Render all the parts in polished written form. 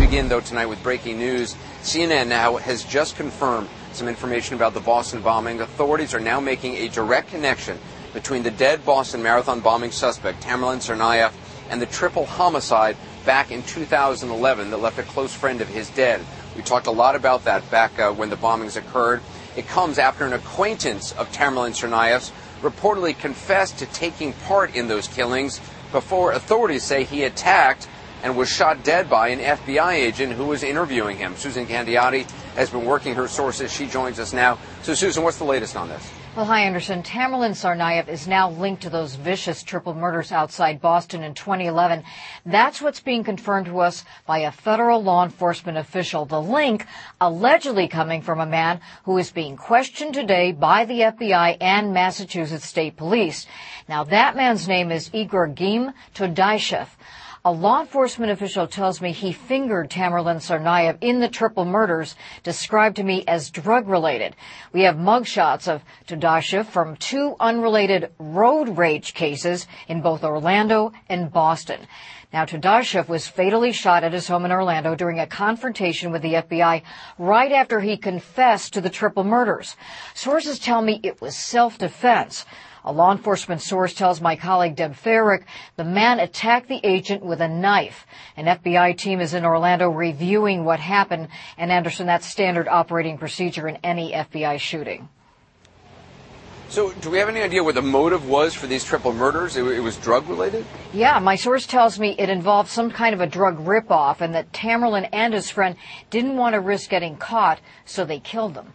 begin, though, tonight with breaking news. CNN now has just confirmed some information about the Boston bombing. Authorities are now making a direct connection between the dead Boston Marathon bombing suspect, Tamerlan Tsarnaev, and the triple homicide back in 2011 that left a close friend of his dead. We talked a lot about that back when the bombings occurred. It comes after an acquaintance of Tamerlan Tsarnaev's reportedly confessed to taking part in those killings before authorities say he attacked and was shot dead by an FBI agent who was interviewing him. Susan Candiotti has been working her sources. She joins us now. So, Susan, what's the latest on this? Well, hi, Anderson. Tamerlan Tsarnaev is now linked to those vicious triple murders outside Boston in 2011. That's what's being confirmed to us by a federal law enforcement official. The link allegedly coming from a man who is being questioned today by the FBI and Massachusetts State Police. Now, that man's name is Igor Gim Todashev. A law enforcement official tells me he fingered Tamerlan Tsarnaev in the triple murders, described to me as drug-related. We have mugshots of Todashev from two unrelated road rage cases in both Orlando and Boston. Now, Todashev was fatally shot at his home in Orlando during a confrontation with the FBI right after he confessed to the triple murders. Sources tell me it was self-defense. A law enforcement source tells my colleague Deb Farrick the man attacked the agent with a knife. An FBI team is in Orlando reviewing what happened. And, Anderson, that's standard operating procedure in any FBI shooting. So do we have any idea what the motive was for these triple murders? It was drug-related? Yeah, my source tells me it involved some kind of a drug ripoff and that Tamerlan and his friend didn't want to risk getting caught, so they killed them.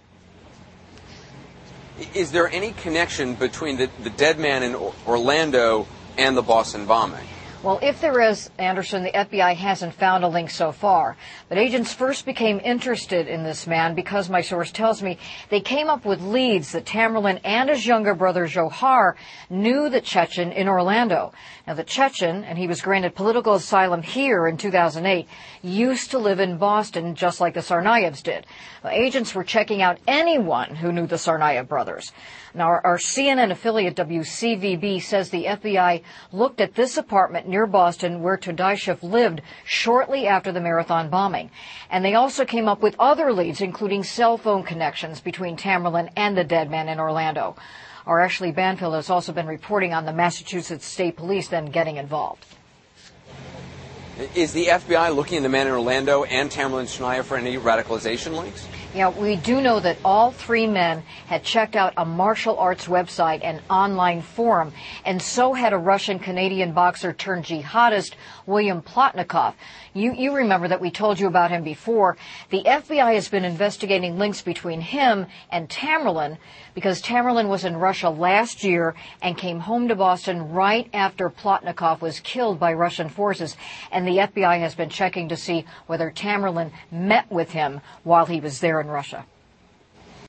Is there any connection between the dead man in Orlando and the Boston bombing? Well, if there is, Anderson, the FBI hasn't found a link so far. But agents first became interested in this man because, my source tells me, they came up with leads that Tamerlan and his younger brother Dzhokhar knew the Chechen in Orlando. Now, the Chechen, and he was granted political asylum here in 2008, used to live in Boston just like the Tsarnaevs did. Well, agents were checking out anyone who knew the Tsarnaev brothers. Now, our CNN affiliate WCVB says the FBI looked at this apartment near Boston where Todashev lived shortly after the Marathon bombing. And they also came up with other leads, including cell phone connections between Tamerlan and the dead man in Orlando. Our Ashley Banfield has also been reporting on the Massachusetts State Police then getting involved. Is the FBI looking at the man in Orlando and Tamerlan Tsarnaev for any radicalization links? Yeah, we do know that all three men had checked out a martial arts website and online forum, and so had a Russian-Canadian boxer turned jihadist, William Plotnikov. You remember that we told you about him before. The FBI has been investigating links between him and Tamerlan because Tamerlan was in Russia last year and came home to Boston right after Plotnikov was killed by Russian forces. And the FBI has been checking to see whether Tamerlan met with him while he was there in Russia.